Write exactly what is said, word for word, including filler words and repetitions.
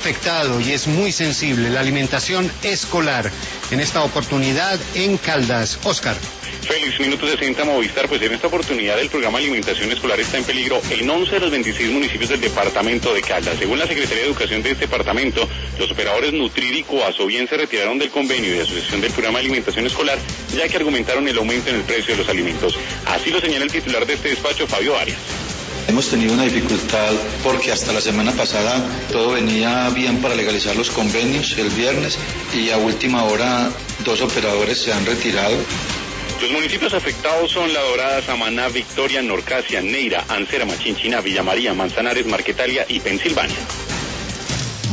afectado y es muy sensible, la alimentación escolar. En esta oportunidad en Caldas. Oscar. Félix, minutos de Cinta Movistar, pues en esta oportunidad el programa Alimentación Escolar está en peligro en once de los veintiséis municipios del departamento de Caldas. Según la Secretaría de Educación de este departamento, los operadores Nutrir y Coaso bien se retiraron del convenio y de asociación del programa Alimentación Escolar, ya que argumentaron el aumento en el precio de los alimentos. Así lo señala el titular de este despacho, Fabio Arias. Hemos tenido una dificultad porque hasta la semana pasada todo venía bien para legalizar los convenios el viernes y a última hora dos operadores se han retirado. Los municipios afectados son La Dorada, Samaná, Victoria, Norcasia, Neira, Ancera, Machinchina, Villa María, Manzanares, Marquetalia y Pensilvania.